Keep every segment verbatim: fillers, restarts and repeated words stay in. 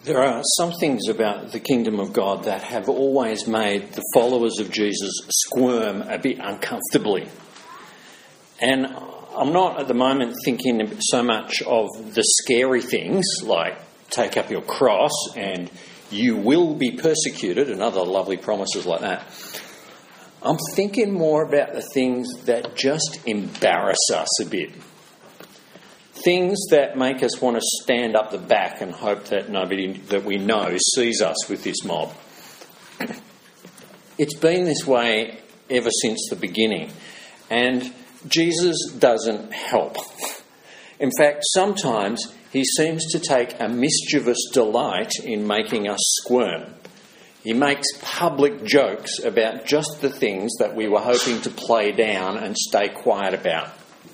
There are some things about the kingdom of God that have always made the followers of Jesus squirm a bit uncomfortably. And I'm not at the moment thinking so much of the scary things like take up your cross and you will be persecuted and other lovely promises like that. I'm thinking more about the things that just embarrass us a bit. Things that make us want to stand up the back and hope that nobody that we know sees us with this mob. It's been this way ever since the beginning, and Jesus doesn't help. In fact, sometimes he seems to take a mischievous delight in making us squirm. He makes public jokes about just the things that we were hoping to play down and stay quiet about.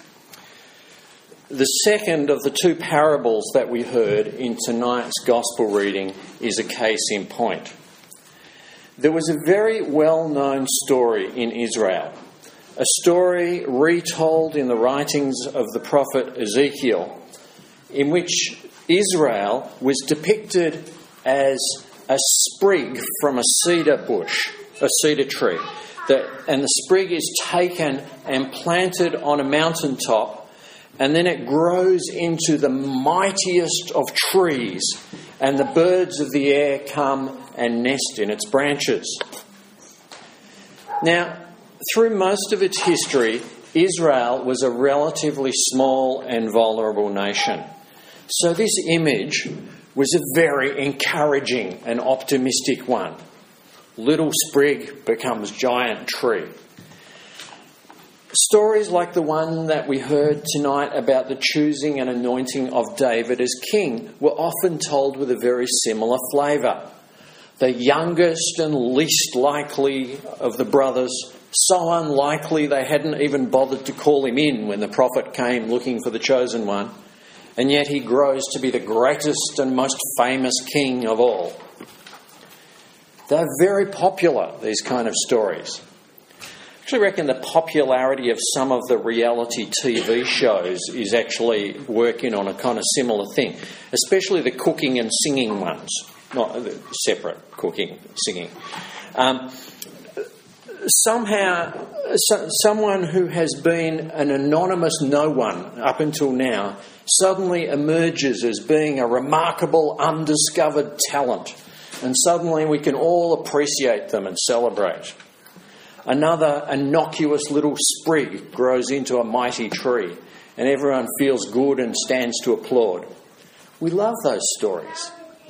The second of the two parables that we heard in tonight's gospel reading is a case in point. There was a very well-known story in Israel, a story retold in the writings of the prophet Ezekiel, in which Israel was depicted as a sprig from a cedar bush, a cedar tree, that, and the sprig is taken and planted on a mountaintop, and then it grows into the mightiest of trees, and the birds of the air come and nest in its branches. Now, through most of its history, Israel was a relatively small and vulnerable nation. So this image was a very encouraging and optimistic one. Little sprig becomes giant tree. Stories like the one that we heard tonight about the choosing and anointing of David as king were often told with a very similar flavour. The youngest and least likely of the brothers, so unlikely they hadn't even bothered to call him in when the prophet came looking for the chosen one, and yet he grows to be the greatest and most famous king of all. They're very popular, these kind of stories. I actually reckon the popularity of some of the reality T V shows is actually working on a kind of similar thing, especially the cooking and singing ones, not separate cooking, singing. Um, somehow, so, someone who has been an anonymous no one up until now suddenly emerges as being a remarkable undiscovered talent, and suddenly we can all appreciate them and celebrate. Another innocuous little sprig grows into a mighty tree, and everyone feels good and stands to applaud. We love those stories.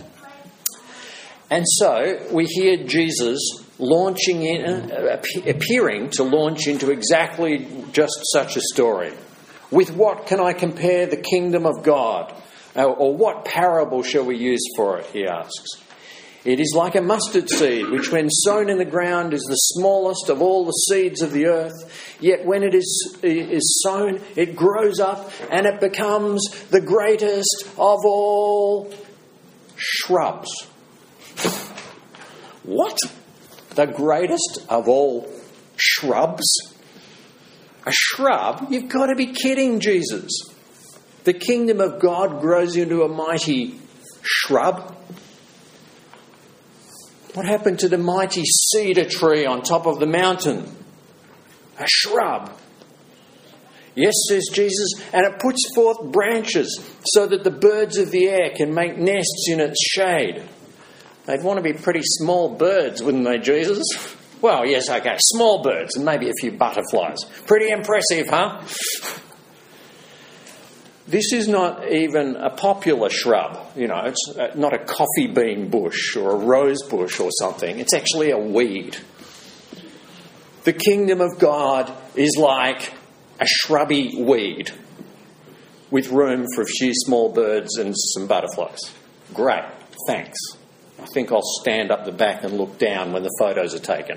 And so we hear Jesus launching in, uh, appearing to launch into exactly just such a story. With what can I compare the kingdom of God? Or, or what parable shall we use for it, he asks. It is like a mustard seed, which when sown in the ground is the smallest of all the seeds of the earth. Yet when it is, is sown, it grows up and it becomes the greatest of all shrubs. What? The greatest of all shrubs? A shrub? You've got to be kidding, Jesus. The kingdom of God grows into a mighty shrub. What happened to the mighty cedar tree on top of the mountain? A shrub. Yes, says Jesus, and it puts forth branches so that the birds of the air can make nests in its shade. They'd want to be pretty small birds, wouldn't they, Jesus? Well, yes, okay, small birds and maybe a few butterflies. Pretty impressive, huh? This is not even a popular shrub. You know, it's not a coffee bean bush or a rose bush or something. It's actually a weed. The kingdom of God is like a shrubby weed with room for a few small birds and some butterflies. Great, thanks. I think I'll stand up the back and look down when the photos are taken.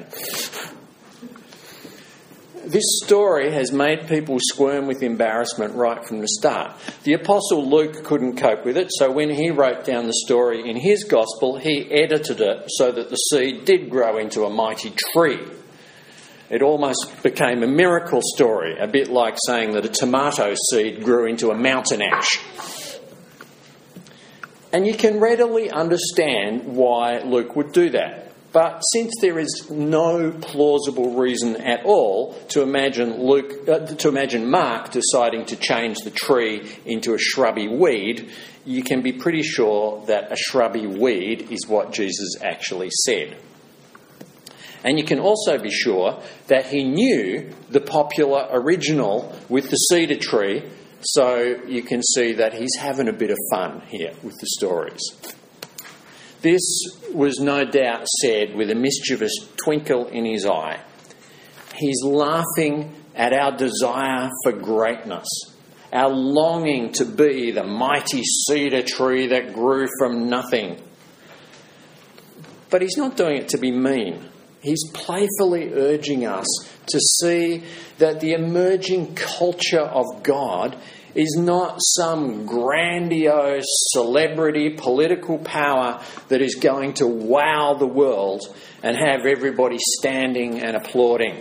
This story has made people squirm with embarrassment right from the start. The Apostle Luke couldn't cope with it, so when he wrote down the story in his Gospel, he edited it so that the seed did grow into a mighty tree. It almost became a miracle story, a bit like saying that a tomato seed grew into a mountain ash. And you can readily understand why Luke would do that. But since there is no plausible reason at all to imagine Luke, uh, to imagine Mark deciding to change the tree into a shrubby weed, you can be pretty sure that a shrubby weed is what Jesus actually said. And you can also be sure that he knew the popular original with the cedar tree, so you can see that he's having a bit of fun here with the stories. This was no doubt said with a mischievous twinkle in his eye. He's laughing at our desire for greatness, our longing to be the mighty cedar tree that grew from nothing. But he's not doing it to be mean. He's playfully urging us to see that the emerging culture of God is not some grandiose celebrity political power that is going to wow the world and have everybody standing and applauding.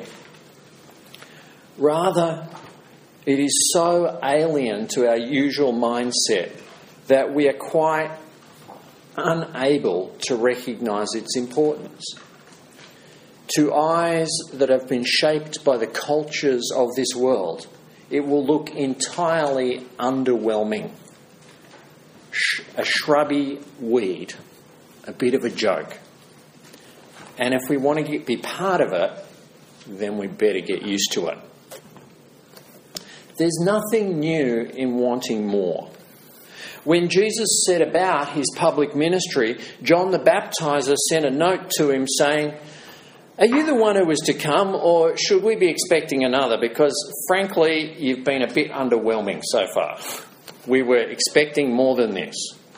Rather, it is so alien to our usual mindset that we are quite unable to recognise its importance. To eyes that have been shaped by the cultures of this world, it will look entirely underwhelming. Sh- a shrubby weed, a bit of a joke. And if we want to get, be part of it, then we better get used to it. There's nothing new in wanting more. When Jesus set about his public ministry, John the Baptizer sent a note to him saying, "Are you the one who was to come, or should we be expecting another? Because, frankly, you've been a bit underwhelming so far. We were expecting more than this."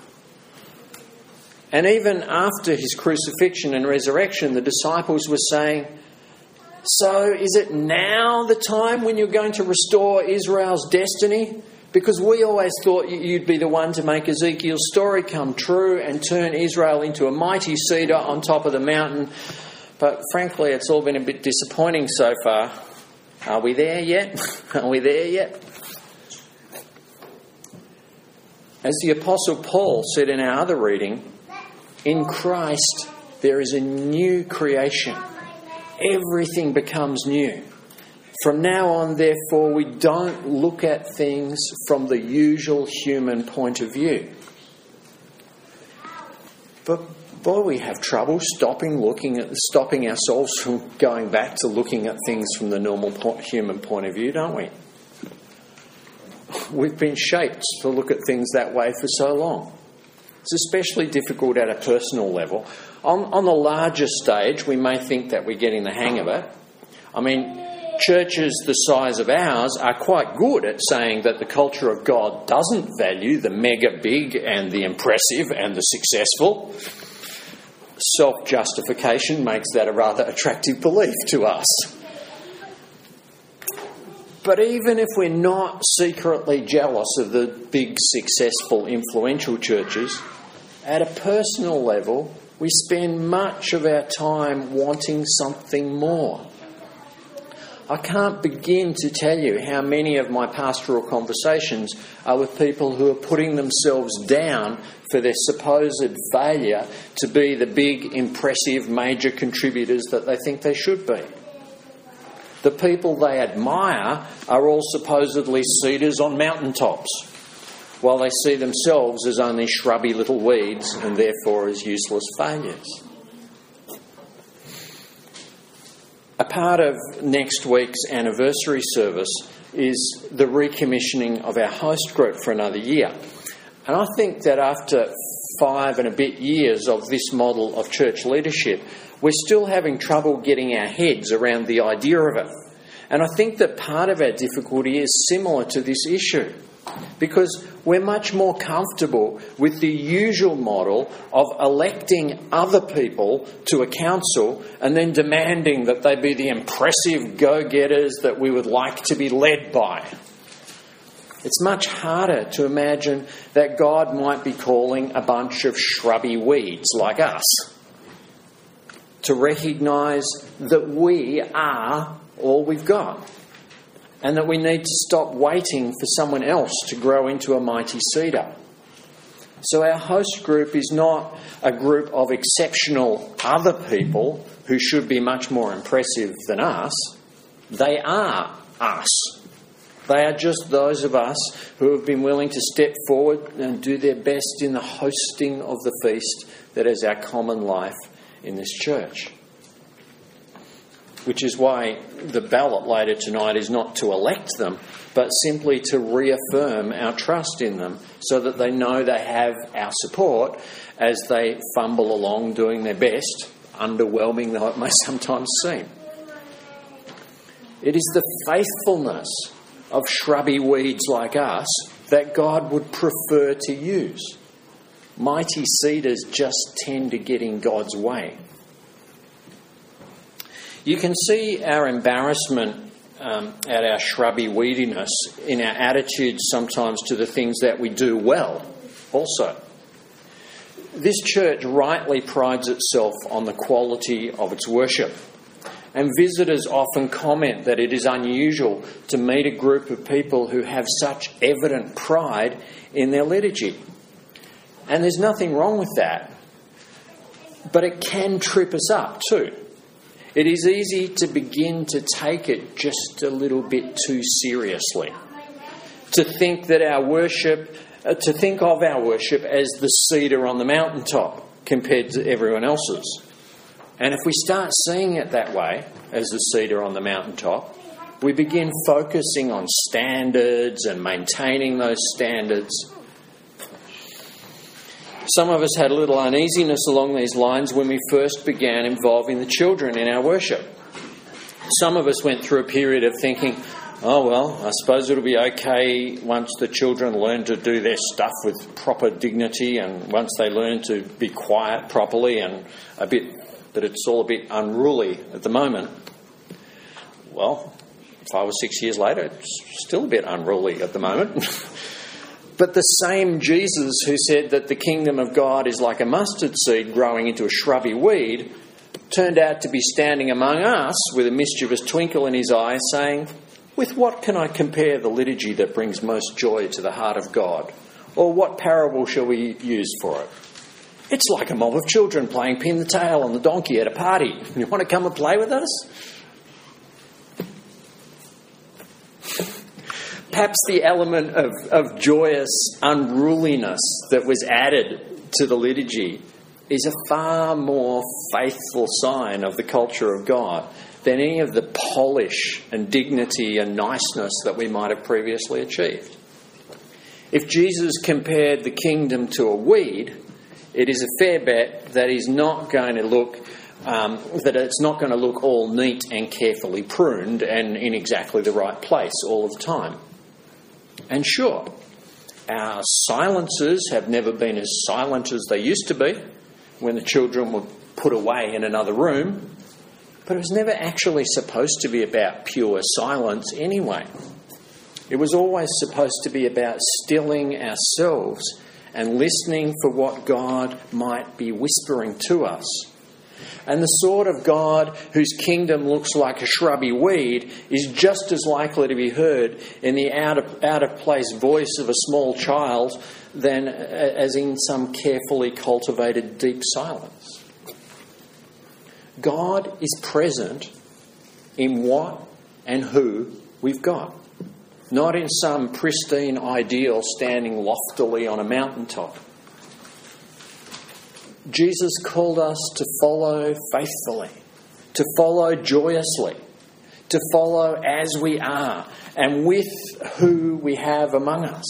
And even after his crucifixion and resurrection, the disciples were saying, "So is it now the time when you're going to restore Israel's destiny? Because we always thought you'd be the one to make Ezekiel's story come true and turn Israel into a mighty cedar on top of the mountain. But frankly, it's all been a bit disappointing so far. Are we there yet? Are we there yet?" As the Apostle Paul said in our other reading, in Christ there is a new creation. Everything becomes new. From now on, therefore, we don't look at things from the usual human point of view. But boy, we have trouble stopping looking at stopping ourselves from going back to looking at things from the normal po- human point of view, don't we? We've been shaped to look at things that way for so long. It's especially difficult at a personal level. On, on the larger stage, we may think that we're getting the hang of it. I mean, churches the size of ours are quite good at saying that the culture of God doesn't value the mega big and the impressive and the successful. Self-justification makes that a rather attractive belief to us. But even if we're not secretly jealous of the big, successful, influential churches, at a personal level, we spend much of our time wanting something more. I can't begin to tell you how many of my pastoral conversations are with people who are putting themselves down for their supposed failure to be the big, impressive, major contributors that they think they should be. The people they admire are all supposedly cedars on mountaintops, while they see themselves as only shrubby little weeds and therefore as useless failures. A part of next week's anniversary service is the recommissioning of our host group for another year. And I think that after five and a bit years of this model of church leadership, we're still having trouble getting our heads around the idea of it. And I think that part of our difficulty is similar to this issue, because we're much more comfortable with the usual model of electing other people to a council and then demanding that they be the impressive go-getters that we would like to be led by. It's much harder to imagine that God might be calling a bunch of shrubby weeds like us to recognise that we are all we've got, and that we need to stop waiting for someone else to grow into a mighty cedar. So our host group is not a group of exceptional other people who should be much more impressive than us. They are us. They are just those of us who have been willing to step forward and do their best in the hosting of the feast that is our common life in this church. Which is why the ballot later tonight is not to elect them, but simply to reaffirm our trust in them so that they know they have our support as they fumble along doing their best, underwhelming though it may sometimes seem. It is the faithfulness of shrubby weeds like us that God would prefer to use. Mighty cedars just tend to get in God's way. You can see our embarrassment um, at our shrubby weediness in our attitudes sometimes to the things that we do well also. This church rightly prides itself on the quality of its worship. And visitors often comment that it is unusual to meet a group of people who have such evident pride in their liturgy. And there's nothing wrong with that. But it can trip us up too. It is easy to begin to take it just a little bit too seriously. To think that our worship, uh, to think of our worship as the cedar on the mountaintop compared to everyone else's. And if we start seeing it that way, as the cedar on the mountaintop, we begin focusing on standards and maintaining those standards. Some of us had a little uneasiness along these lines when we first began involving the children in our worship. Some of us went through a period of thinking, oh well, I suppose it'll be okay once the children learn to do their stuff with proper dignity and once they learn to be quiet properly and a bit, that it's all a bit unruly at the moment. Well, five or six years later, it's still a bit unruly at the moment. But the same Jesus who said that the kingdom of God is like a mustard seed growing into a shrubby weed turned out to be standing among us with a mischievous twinkle in his eye saying, with what can I compare the liturgy that brings most joy to the heart of God? Or what parable shall we use for it? It's like a mob of children playing pin the tail on the donkey at a party. You want to come and play with us? Perhaps the element of, of joyous unruliness that was added to the liturgy is a far more faithful sign of the culture of God than any of the polish and dignity and niceness that we might have previously achieved. If Jesus compared the kingdom to a weed, it is a fair bet that he's not going to look, um, that it's not going to look all neat and carefully pruned and in exactly the right place all of the time. And sure, our silences have never been as silent as they used to be when the children were put away in another room, but it was never actually supposed to be about pure silence anyway. It was always supposed to be about stilling ourselves and listening for what God might be whispering to us. And the sort of God whose kingdom looks like a shrubby weed is just as likely to be heard in the out of, out of place voice of a small child than as in some carefully cultivated deep silence. God is present in what and who we've got, not in some pristine ideal standing loftily on a mountaintop. Jesus called us to follow faithfully, to follow joyously, to follow as we are and with who we have among us.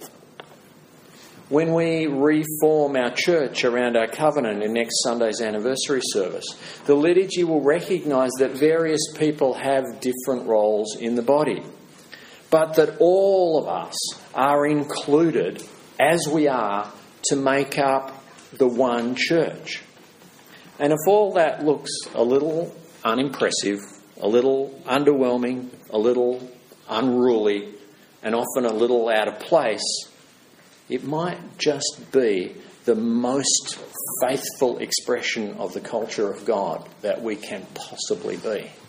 When we reform our church around our covenant in next Sunday's anniversary service, the liturgy will recognise that various people have different roles in the body, but that all of us are included as we are to make up the one church. And if all that looks a little unimpressive, a little underwhelming, a little unruly, and often a little out of place, it might just be the most faithful expression of the culture of God that we can possibly be.